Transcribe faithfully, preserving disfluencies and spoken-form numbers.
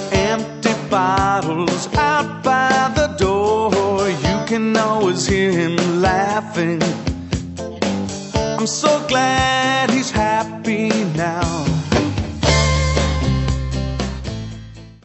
Empty bottles out by the door. You can always hear him laughing. I'm so glad